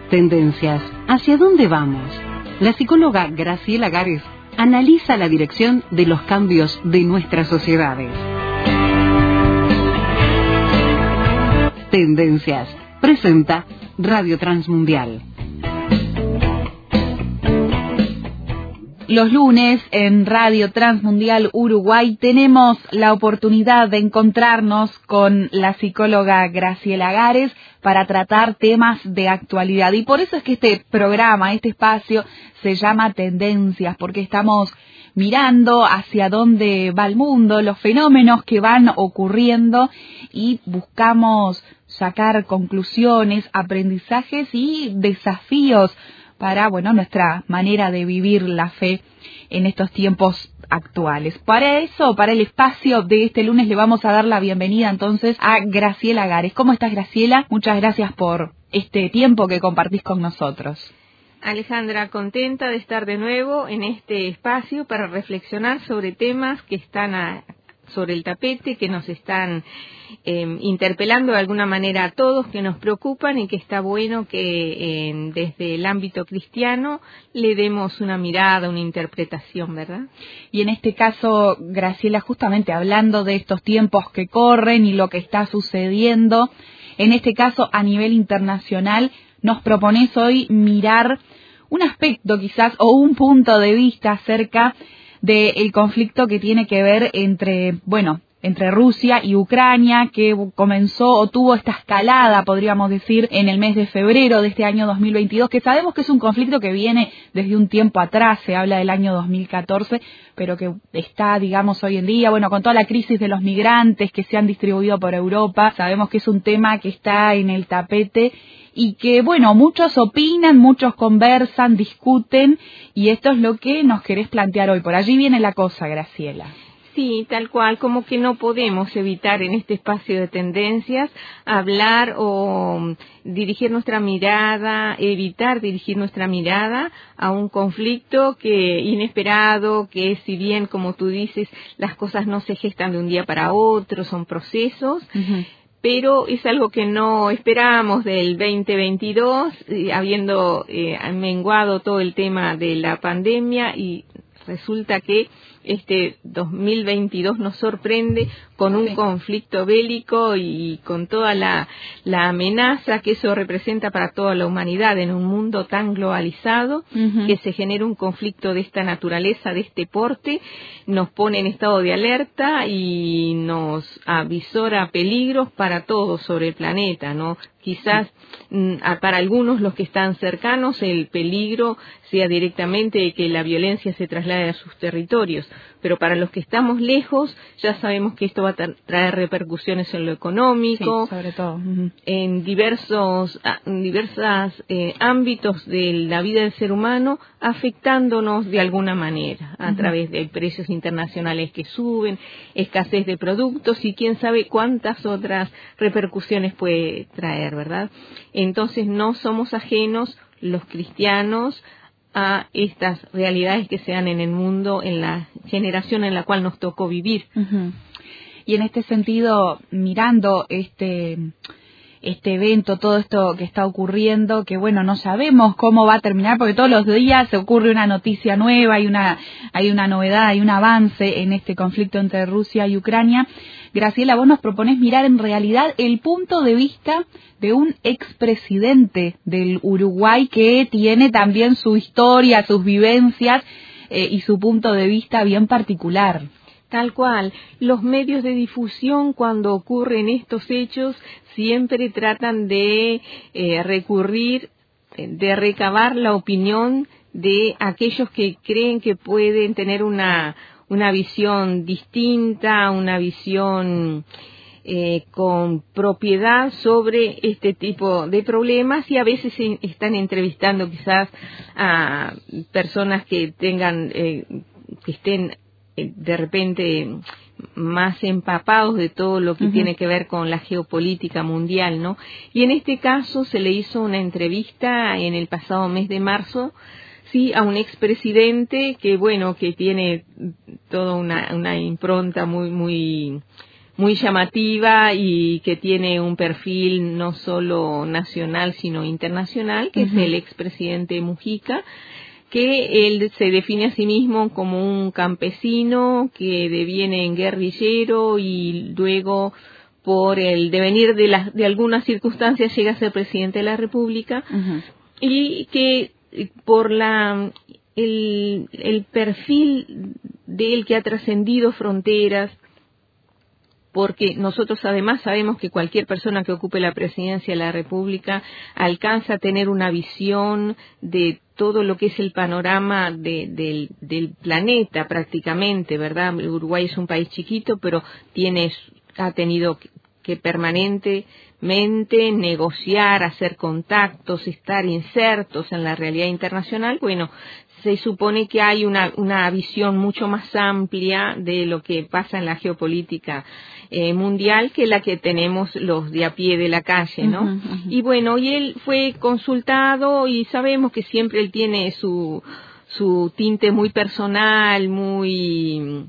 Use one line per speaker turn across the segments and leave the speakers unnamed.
Tendencias. ¿Hacia dónde vamos? La psicóloga Graciela Gares analiza la dirección de los cambios de nuestras sociedades. Tendencias. Presenta Radio Transmundial.
Los lunes en Radio Transmundial Uruguay tenemos la oportunidad de encontrarnos con la psicóloga Graciela Gares para tratar temas de actualidad. Y por eso es que este programa, este espacio, se llama Tendencias, porque estamos mirando hacia dónde va el mundo, los fenómenos que van ocurriendo y buscamos sacar conclusiones, aprendizajes y desafíos para, nuestra manera de vivir la fe en estos tiempos actuales. Para eso, para el espacio de este lunes, le vamos a dar la bienvenida entonces a Graciela Gares. ¿Cómo estás, Graciela? Muchas gracias por este tiempo que compartís con nosotros.
Alejandra, contenta de estar de nuevo en este espacio para reflexionar sobre temas que están sobre el tapete, que nos están interpelando de alguna manera a todos, que nos preocupan y que está bueno que desde el ámbito cristiano le demos una mirada, una interpretación, ¿verdad?
Y en este caso, Graciela, justamente hablando de estos tiempos que corren y lo que está sucediendo, en este caso a nivel internacional, nos propones hoy mirar un aspecto quizás o un punto de vista acerca del conflicto que tiene que ver entre Rusia y Ucrania, que comenzó o tuvo esta escalada, podríamos decir, en el mes de febrero de este año 2022, que sabemos que es un conflicto que viene desde un tiempo atrás, se habla del año 2014, pero que está, hoy en día, con toda la crisis de los migrantes que se han distribuido por Europa, sabemos que es un tema que está en el tapete y que, muchos opinan, muchos conversan, discuten, y esto es lo que nos querés plantear hoy. Por allí viene la cosa, Graciela.
Sí, tal cual, como que no podemos evitar en este espacio de tendencias hablar o dirigir nuestra mirada, evitar dirigir nuestra mirada a un conflicto inesperado, que si bien, como tú dices, las cosas no se gestan de un día para otro, son procesos. Uh-huh. Pero es algo que no esperábamos del 2022, habiendo menguado todo el tema de la pandemia, y resulta que este 2022 nos sorprende con un conflicto bélico y con toda la amenaza que eso representa para toda la humanidad en un mundo tan globalizado. Uh-huh. Que se genera un conflicto de esta naturaleza, de este porte, nos pone en estado de alerta y nos avisora peligros para todos sobre el planeta, ¿no? Quizás para algunos, los que están cercanos, el peligro sea directamente que la violencia se traslade a sus territorios, pero para los que estamos lejos ya sabemos que esto va a traer repercusiones en lo económico,
sí, sobre todo. Uh-huh.
En diversos ámbitos de la vida del ser humano, afectándonos de alguna manera a través de precios internacionales que suben, escasez de productos y quién sabe cuántas otras repercusiones puede traer, ¿verdad? Entonces no somos ajenos los cristianos a estas realidades que se dan en el mundo, en la generación en la cual nos tocó vivir.
Uh-huh. Y en este sentido, mirando este evento, todo esto que está ocurriendo, que no sabemos cómo va a terminar, porque todos los días se ocurre una noticia nueva, hay una novedad, hay un avance en este conflicto entre Rusia y Ucrania. Graciela, vos nos proponés mirar en realidad el punto de vista de un expresidente del Uruguay que tiene también su historia, sus vivencias y su punto de vista bien particular.
Tal cual. Los medios de difusión, cuando ocurren estos hechos, siempre tratan de recurrir, de recabar la opinión de aquellos que creen que pueden tener una visión distinta, una visión con propiedad sobre este tipo de problemas, y a veces están entrevistando quizás a personas que estén de repente más empapados de todo lo que tiene que ver con la geopolítica mundial, ¿no? Y en este caso se le hizo una entrevista en el pasado mes de marzo, sí, a un expresidente que tiene toda una impronta muy muy llamativa y que tiene un perfil no solo nacional sino internacional, que es el expresidente Mujica, que él se define a sí mismo como un campesino que deviene en guerrillero y luego por el devenir de algunas circunstancias llega a ser presidente de la República, y que por el perfil de él que ha trascendido fronteras, porque nosotros además sabemos que cualquier persona que ocupe la presidencia de la República alcanza a tener una visión de todo lo que es el panorama del planeta prácticamente, ¿verdad? Uruguay es un país chiquito, pero ha tenido que permanentemente negociar, hacer contactos, estar insertos en la realidad internacional. Bueno, se supone que hay una visión mucho más amplia de lo que pasa en la geopolítica mundial que la que tenemos los de a pie de la calle, ¿no? Y bueno, y él fue consultado y sabemos que siempre él tiene su tinte muy personal, muy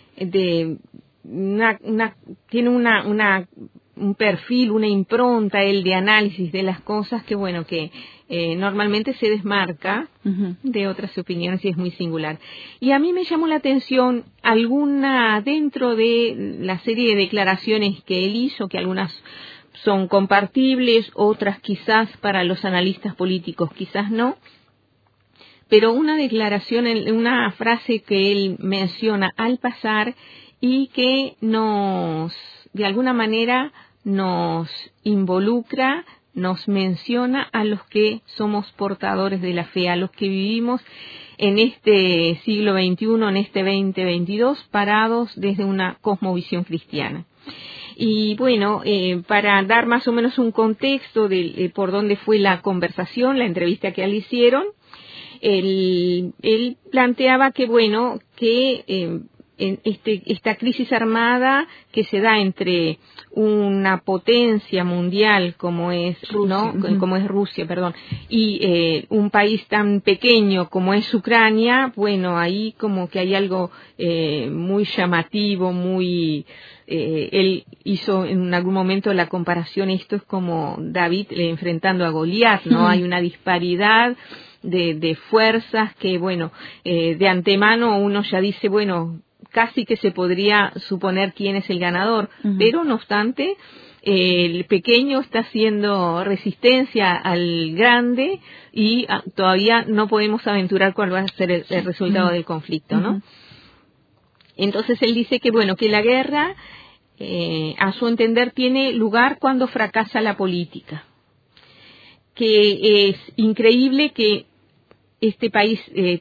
tiene un perfil, una impronta él de análisis de las cosas que bueno, que normalmente se desmarca de otras opiniones y es muy singular. Y a mí me llamó la atención alguna dentro de la serie de declaraciones que él hizo, que algunas son compartibles, otras quizás para los analistas políticos quizás no, pero una declaración, una frase que él menciona al pasar y que de alguna manera nos involucra, nos menciona a los que somos portadores de la fe, a los que vivimos en este siglo XXI, en este 2022, parados desde una cosmovisión cristiana. Y bueno, para dar más o menos un contexto de por dónde fue la conversación, la entrevista que le hicieron, él planteaba que bueno, que esta crisis armada que se da entre una potencia mundial como es Rusia, como es Rusia, y un país tan pequeño como es Ucrania, bueno, ahí como que hay algo muy llamativo, él hizo en algún momento la comparación, esto es como David enfrentando a Goliat, ¿no? Hay una disparidad de fuerzas que, bueno, de antemano uno ya dice, bueno, casi que se podría suponer quién es el ganador, pero no obstante, el pequeño está haciendo resistencia al grande y todavía no podemos aventurar cuál va a ser el resultado del conflicto, ¿no? Entonces él dice que, bueno, que la guerra, a su entender, tiene lugar cuando fracasa la política, que es increíble que este país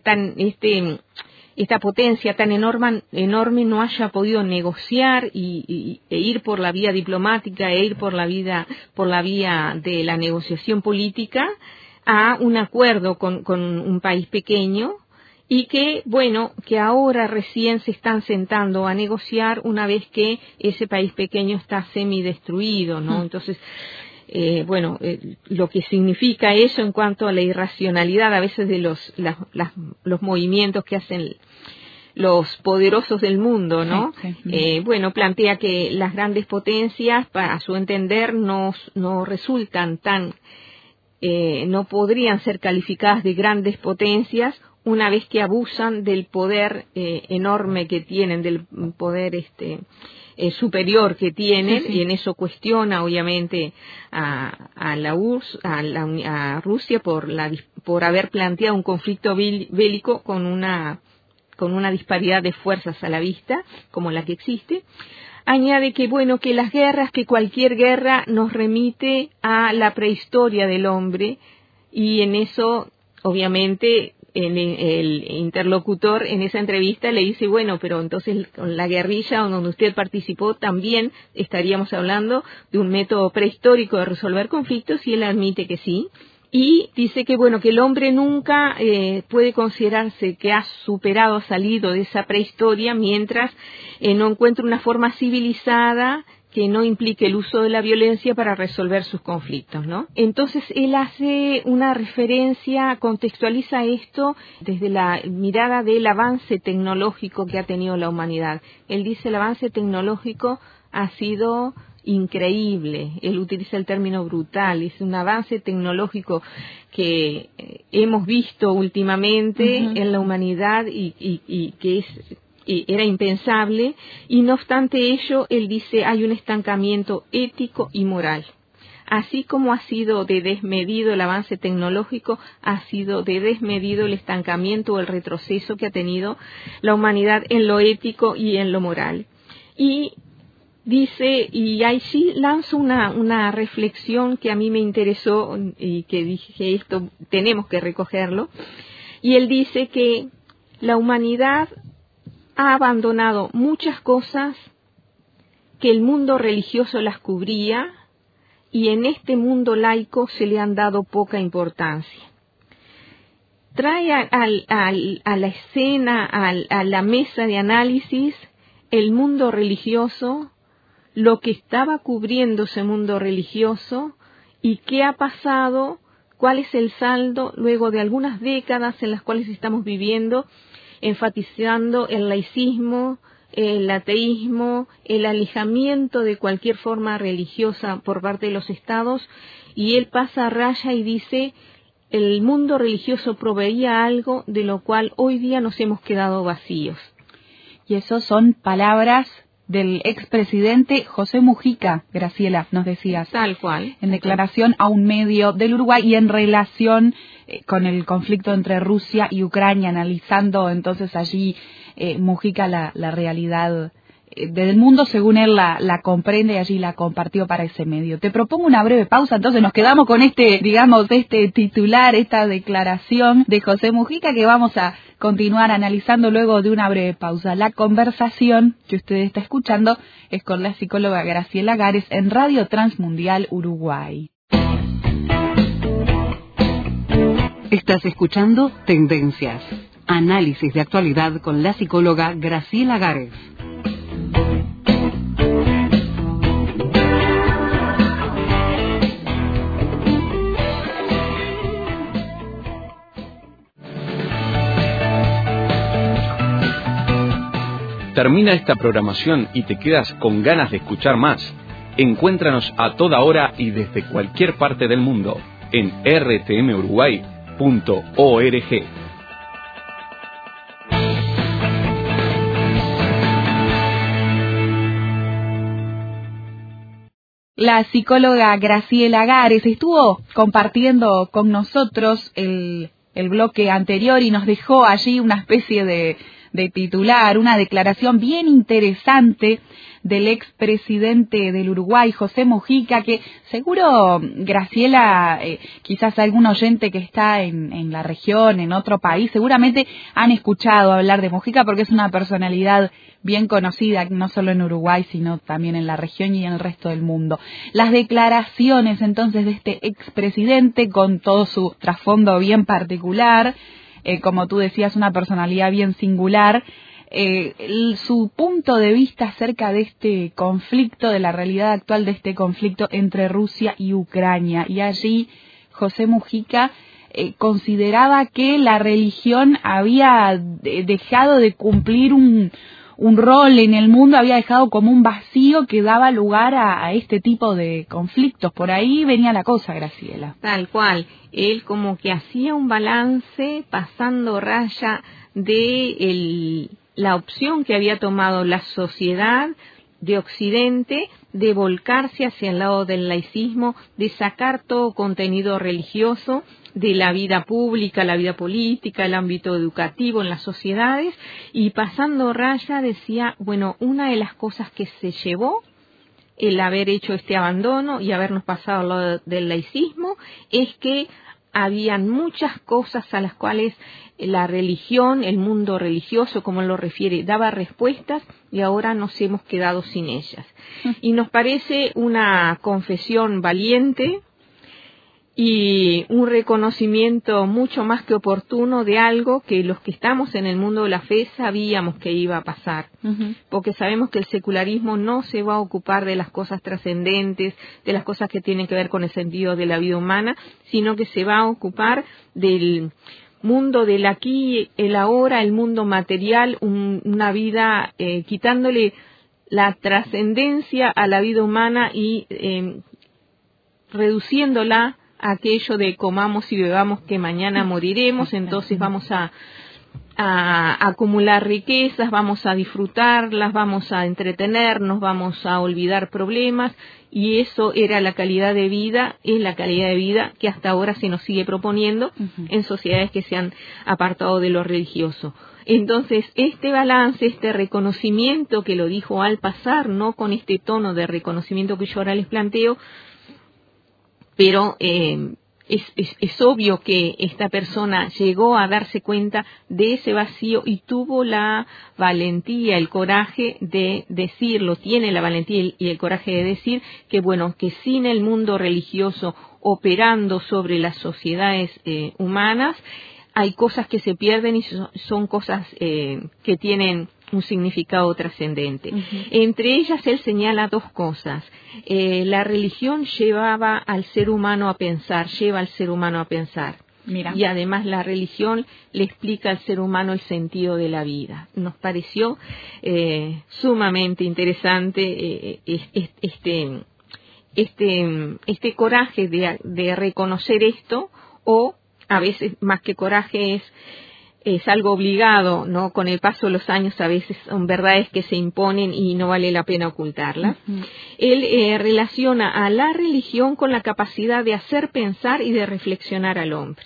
esta potencia tan enorme no haya podido negociar e ir por la vía diplomática, por la vía de la negociación política a un acuerdo con un país pequeño, y que, bueno, que ahora recién se están sentando a negociar una vez que ese país pequeño está semidestruido, ¿no? Entonces, lo que significa eso en cuanto a la irracionalidad a veces de los movimientos que hacen los poderosos del mundo, ¿no? Plantea que las grandes potencias, a su entender, no resultan no podrían ser calificadas de grandes potencias una vez que abusan del poder enorme que tienen, del poder superior que tienen, y en eso cuestiona obviamente a Rusia por haber planteado un conflicto bélico con una disparidad de fuerzas a la vista como la que existe. Añade que bueno, que las guerras, que cualquier guerra nos remite a la prehistoria del hombre, y en eso obviamente el interlocutor en esa entrevista le dice, bueno, pero entonces con la guerrilla donde usted participó también estaríamos hablando de un método prehistórico de resolver conflictos, y él admite que sí. Y dice que bueno, que el hombre nunca puede considerarse que ha superado, ha salido de esa prehistoria mientras no encuentra una forma civilizada que no implique el uso de la violencia para resolver sus conflictos, ¿no? Entonces él hace una referencia, contextualiza esto desde la mirada del avance tecnológico que ha tenido la humanidad. Él dice, el avance tecnológico ha sido increíble. Él utiliza el término brutal. Es un avance tecnológico que hemos visto últimamente en la humanidad y que era impensable, y no obstante ello, él dice hay un estancamiento ético y moral. Así como ha sido de desmedido el avance tecnológico, ha sido de desmedido el estancamiento o el retroceso que ha tenido la humanidad en lo ético y en lo moral. Y dice, y ahí sí lanzo una reflexión que a mí me interesó y que dije que esto tenemos que recogerlo, y él dice que la humanidad ha abandonado muchas cosas que el mundo religioso las cubría, y en este mundo laico se le han dado poca importancia. Trae a la escena, a la mesa de análisis, el mundo religioso, lo que estaba cubriendo ese mundo religioso y qué ha pasado, cuál es el saldo luego de algunas décadas en las cuales estamos viviendo, enfatizando el laicismo, el ateísmo, el alejamiento de cualquier forma religiosa por parte de los estados, y él pasa a raya y dice, el mundo religioso proveía algo de lo cual hoy día nos hemos quedado vacíos.
Y eso son palabras del expresidente José Mujica, Graciela, nos decías.
Tal cual.
En declaración a un medio del Uruguay y en relación con el conflicto entre Rusia y Ucrania, analizando entonces allí Mujica la realidad del mundo según él la comprende, y allí la compartió para ese medio. Te propongo una breve pausa, entonces nos quedamos con este titular, esta declaración de José Mujica, que vamos a continuar analizando luego de una breve pausa. La conversación que usted está escuchando es con la psicóloga Graciela Gares en Radio Transmundial Uruguay.
Estás escuchando Tendencias, análisis de actualidad con la psicóloga Graciela Gares.
Termina esta programación y te quedas con ganas de escuchar más. Encuéntranos a toda hora y desde cualquier parte del mundo en rtmuruguay.org.
La psicóloga Graciela Gares estuvo compartiendo con nosotros el bloque anterior y nos dejó allí una especie de titular, una declaración bien interesante del expresidente del Uruguay, José Mujica, que seguro, Graciela, quizás algún oyente que está en la región, en otro país, seguramente han escuchado hablar de Mujica porque es una personalidad bien conocida, no solo en Uruguay, sino también en la región y en el resto del mundo. Las declaraciones entonces de este expresidente, con todo su trasfondo bien particular, como tú decías, una personalidad bien singular, su punto de vista acerca de este conflicto, de la realidad actual de este conflicto entre Rusia y Ucrania. Y allí José Mujica consideraba que la religión había dejado de cumplir un rol en el mundo, había dejado como un vacío que daba lugar a este tipo de conflictos. Por ahí venía la cosa, Graciela.
Tal cual. Él como que hacía un balance pasando raya de la opción que había tomado la sociedad de Occidente de volcarse hacia el lado del laicismo, de sacar todo contenido religioso de la vida pública, la vida política, el ámbito educativo en las sociedades, y pasando raya decía, bueno, una de las cosas que se llevó el haber hecho este abandono y habernos pasado al lado del laicismo es que habían muchas cosas a las cuales la religión, el mundo religioso, como lo refiere, daba respuestas y ahora nos hemos quedado sin ellas. Y nos parece una confesión valiente y un reconocimiento mucho más que oportuno de algo que los que estamos en el mundo de la fe sabíamos que iba a pasar, porque sabemos que el secularismo no se va a ocupar de las cosas trascendentes, de las cosas que tienen que ver con el sentido de la vida humana, sino que se va a ocupar del mundo del aquí, el ahora, el mundo material, una vida quitándole la trascendencia a la vida humana y reduciéndola a aquello de comamos y bebamos que mañana moriremos, entonces vamos a acumular riquezas, vamos a disfrutarlas, vamos a entretenernos, vamos a olvidar problemas, y eso era la calidad de vida, es la calidad de vida que hasta ahora se nos sigue proponiendo en sociedades que se han apartado de lo religioso. Entonces, este balance, este reconocimiento que lo dijo al pasar, no con este tono de reconocimiento que yo ahora les planteo, pero es obvio que esta persona llegó a darse cuenta de ese vacío y tuvo la valentía, el coraje de decirlo, tiene la valentía y el coraje de decir que bueno, que sin el mundo religioso operando sobre las sociedades humanas, hay cosas que se pierden y son cosas que tienen un significado trascendente. Entre ellas él señala dos cosas. La religión lleva al ser humano a pensar. Mira. Y además la religión le explica al ser humano el sentido de la vida. Nos pareció sumamente interesante este coraje de reconocer esto, o a veces más que coraje es algo obligado, ¿no? Con el paso de los años a veces son verdades que se imponen y no vale la pena ocultarlas. Él relaciona a la religión con la capacidad de hacer pensar y de reflexionar al hombre.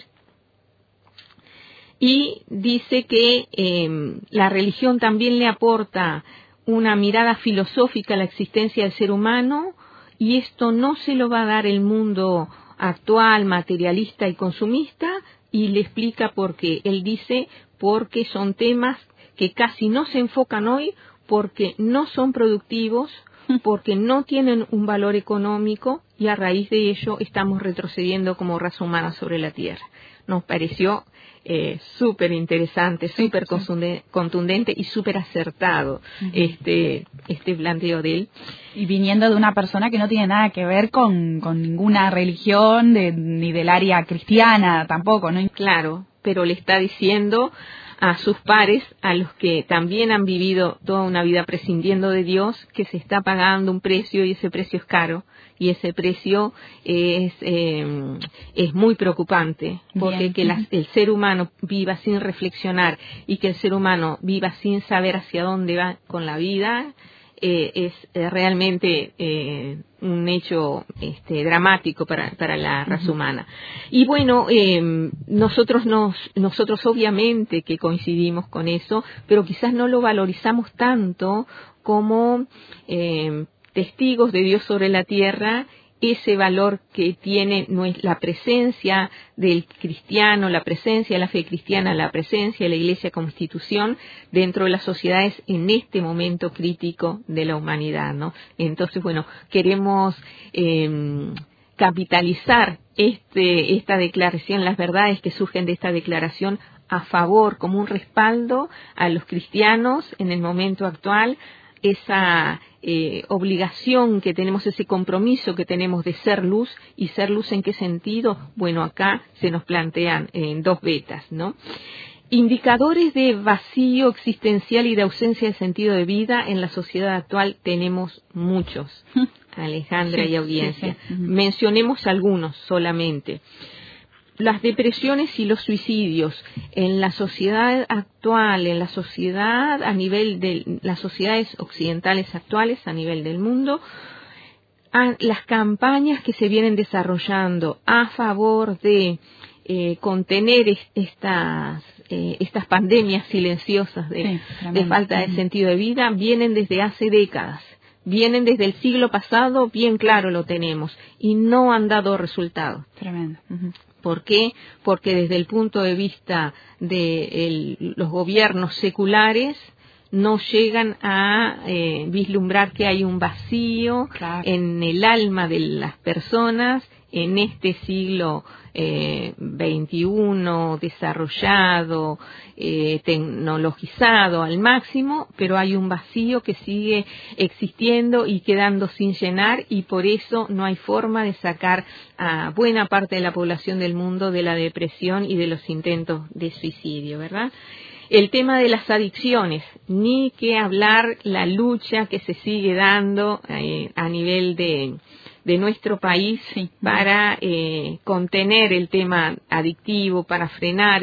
Y dice que la religión también le aporta una mirada filosófica a la existencia del ser humano, y esto no se lo va a dar el mundo actual, materialista y consumista, y le explica por qué. Él dice porque son temas que casi no se enfocan hoy, porque no son productivos, porque no tienen un valor económico, y a raíz de ello estamos retrocediendo como raza humana sobre la Tierra. Nos pareció súper interesante, súper contundente y súper acertado este planteo de él.
Y viniendo de una persona que no tiene nada que ver con ninguna religión, ni del área cristiana tampoco, ¿no?
Claro, pero le está diciendo a sus pares, a los que también han vivido toda una vida prescindiendo de Dios, que se está pagando un precio, y ese precio es caro, y ese precio es muy preocupante, porque que el ser humano viva sin reflexionar y que el ser humano viva sin saber hacia dónde va con la vida, es realmente un hecho dramático para la raza humana. Y bueno, nosotros obviamente que coincidimos con eso, pero quizás no lo valorizamos tanto como testigos de Dios sobre la tierra, ese valor que tiene la presencia del cristiano, la presencia de la fe cristiana, la presencia de la Iglesia como institución dentro de las sociedades en este momento crítico de la humanidad, ¿no? Entonces, bueno, queremos capitalizar esta declaración, las verdades que surgen de esta declaración a favor, como un respaldo a los cristianos en el momento actual, esa obligación que tenemos, ese compromiso que tenemos de ser luz. ¿Y ser luz en qué sentido? Bueno, acá se nos plantean dos vetas, ¿no? Indicadores de vacío existencial y de ausencia de sentido de vida en la sociedad actual tenemos muchos, Alejandra y audiencia. Mencionemos algunos solamente. Las depresiones y los suicidios en la sociedad actual, en la sociedad a nivel de las sociedades occidentales actuales, a nivel del mundo, las campañas que se vienen desarrollando a favor de contener estas pandemias silenciosas de falta de sentido de vida vienen desde hace décadas. Vienen desde el siglo pasado, bien claro lo tenemos, y no han dado resultado.
Tremendo.
¿Por qué? Porque desde el punto de vista de los gobiernos seculares no llegan a vislumbrar que hay un vacío en el alma de las personas en este siglo XXI, desarrollado, tecnologizado al máximo, pero hay un vacío que sigue existiendo y quedando sin llenar, y por eso no hay forma de sacar a buena parte de la población del mundo de la depresión y de los intentos de suicidio, ¿verdad? El tema de las adicciones, ni que hablar la lucha que se sigue dando a nivel de nuestro país para contener el tema adictivo, para frenar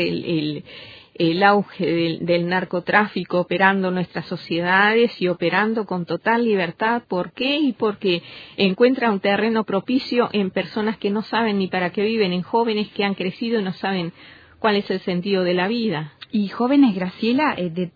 el auge del narcotráfico operando en nuestras sociedades y operando con total libertad. ¿Por qué? Y porque encuentra un terreno propicio en personas que no saben ni para qué viven, en jóvenes que han crecido y no saben cuál es el sentido de la vida.
Y jóvenes, Graciela, de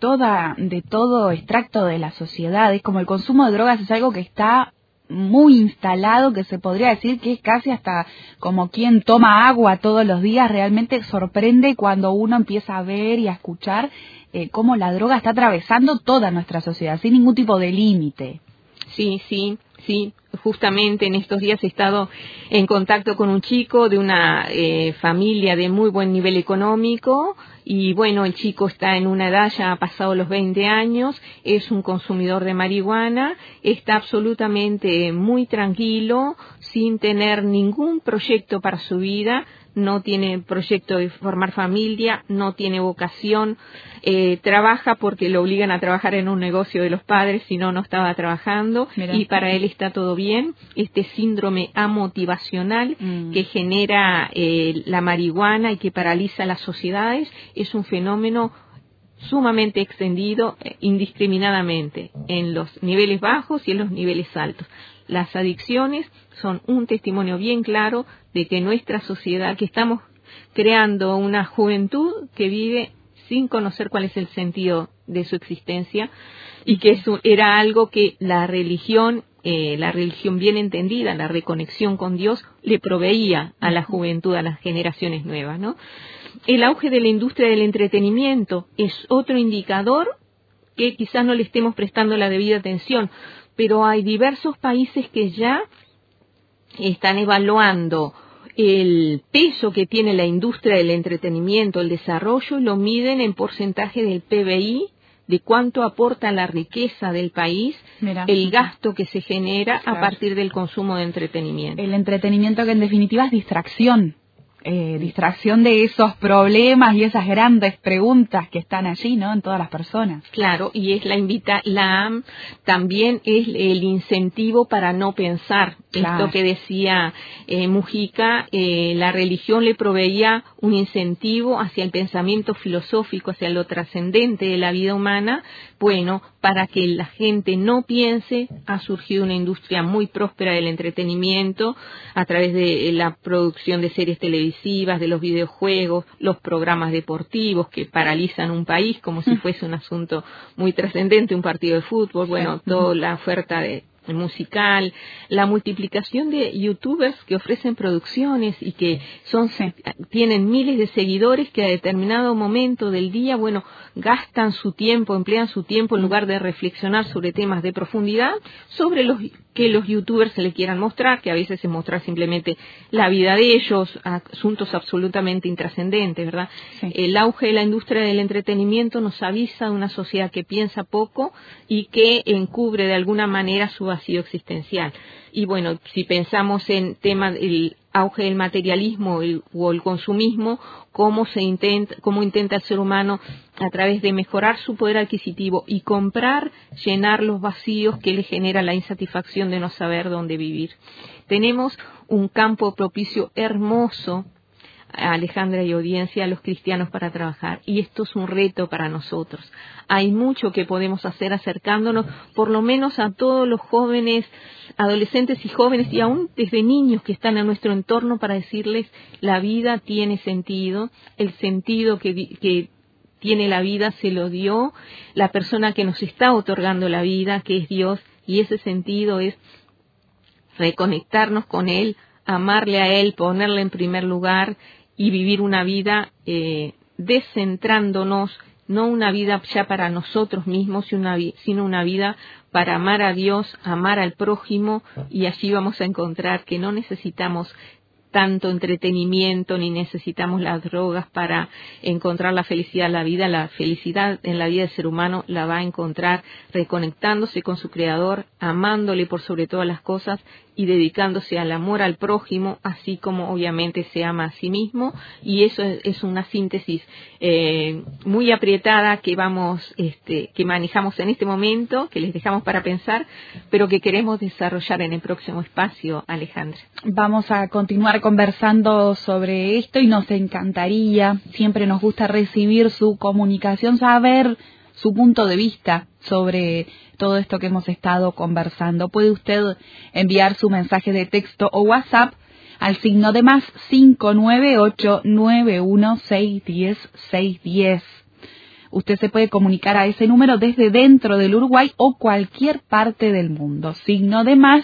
todo extracto de la sociedad, es como el consumo de drogas es algo que está muy instalado, que se podría decir que es casi hasta como quien toma agua todos los días. Realmente sorprende cuando uno empieza a ver y a escuchar cómo la droga está atravesando toda nuestra sociedad, sin ningún tipo de límite.
Sí. Justamente en estos días he estado en contacto con un chico de una familia de muy buen nivel económico y bueno, el chico está en una edad, ya ha pasado los 20 años, es un consumidor de marihuana, está absolutamente muy tranquilo, sin tener ningún proyecto para su vida, no tiene proyecto de formar familia, no tiene vocación, trabaja porque lo obligan a trabajar en un negocio de los padres, si no, no estaba trabajando. Mirá. Y para él está todo bien. Este síndrome amotivacional que genera la marihuana y que paraliza las sociedades es un fenómeno sumamente extendido indiscriminadamente en los niveles bajos y en los niveles altos. Las adicciones son un testimonio bien claro de que nuestra sociedad, que estamos creando una juventud que vive sin conocer cuál es el sentido de su existencia y que eso era algo que la religión bien entendida, la reconexión con Dios, le proveía a la juventud, a las generaciones nuevas, ¿no? El auge de la industria del entretenimiento es otro indicador que quizás no le estemos prestando la debida atención, pero hay diversos países que ya están evaluando el peso que tiene la industria del entretenimiento, el desarrollo, y lo miden en porcentaje del PBI, de cuánto aporta la riqueza del país, el gasto que se genera a partir del consumo de entretenimiento.
El entretenimiento que en definitiva es distracción. Distracción de esos problemas y esas grandes preguntas que están allí, ¿no? En todas las personas.
Claro, y es también es el incentivo para no pensar. Claro. Esto que decía Mujica, la religión le proveía un incentivo hacia el pensamiento filosófico, hacia lo trascendente de la vida humana. Bueno, para que la gente no piense, ha surgido una industria muy próspera del entretenimiento a través de la producción de series televisivas, de los videojuegos, los programas deportivos que paralizan un país como si fuese un asunto muy trascendente, un partido de fútbol, bueno, toda la oferta musical, la multiplicación de youtubers que ofrecen producciones y que tienen miles de seguidores que a determinado momento del día, bueno, gastan su tiempo, emplean su tiempo en lugar de reflexionar sobre temas de profundidad, sobre los que los youtubers se le quieran mostrar, que a veces es mostrar simplemente la vida de ellos, asuntos absolutamente intrascendentes, ¿verdad? Sí. El auge de la industria del entretenimiento nos avisa de una sociedad que piensa poco y que encubre de alguna manera su vacío existencial. Y bueno, si pensamos en temas el auge del materialismo o el consumismo, cómo intenta el ser humano a través de mejorar su poder adquisitivo y comprar, llenar los vacíos que le genera la insatisfacción de no saber dónde vivir. Tenemos un campo propicio hermoso, Alejandra y audiencia, a los cristianos para trabajar, y esto es un reto para nosotros. Hay mucho que podemos hacer acercándonos por lo menos a todos los jóvenes, adolescentes y jóvenes, y aún desde niños que están en nuestro entorno, para decirles la vida tiene sentido, el sentido que tiene la vida se lo dio la persona que nos está otorgando la vida, que es Dios, y ese sentido es reconectarnos con Él, amarle a Él, ponerle en primer lugar y vivir una vida descentrándonos, no una vida ya para nosotros mismos, sino una vida para amar a Dios, amar al prójimo, y allí vamos a encontrar que no necesitamos tanto entretenimiento ni necesitamos las drogas para encontrar la felicidad en la vida. La felicidad en la vida del ser humano la va a encontrar reconectándose con su Creador, amándole por sobre todas las cosas y dedicándose al amor al prójimo, así como obviamente se ama a sí mismo. Y eso es una síntesis muy aprietada que que manejamos en este momento, que les dejamos para pensar, pero que queremos desarrollar en el próximo espacio, Alejandra.
Vamos a continuar conversando sobre esto y nos encantaría, siempre nos gusta recibir su comunicación, saber su punto de vista sobre todo esto que hemos estado conversando. Puede usted enviar su mensaje de texto o WhatsApp al signo de más 598-9161-610-610. Usted se puede comunicar a ese número desde dentro del Uruguay o cualquier parte del mundo. Signo de más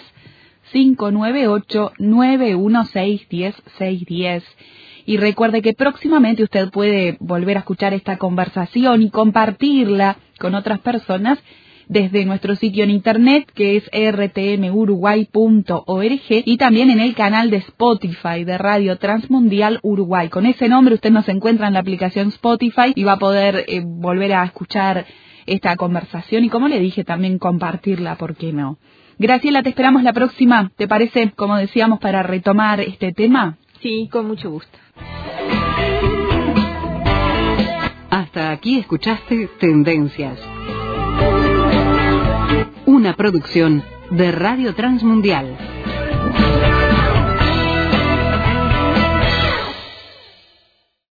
598-9161-610-610. Y recuerde que próximamente usted puede volver a escuchar esta conversación y compartirla con otras personas desde nuestro sitio en internet, que es rtmuruguay.org, y también en el canal de Spotify de Radio Transmundial Uruguay. Con ese nombre usted nos encuentra en la aplicación Spotify y va a poder volver a escuchar esta conversación y, como le dije, también compartirla, ¿por qué no? Graciela, te esperamos la próxima, ¿te parece? Como decíamos, para retomar este tema.
Sí, con mucho gusto.
Hasta aquí escuchaste Tendencias, una producción de Radio Transmundial.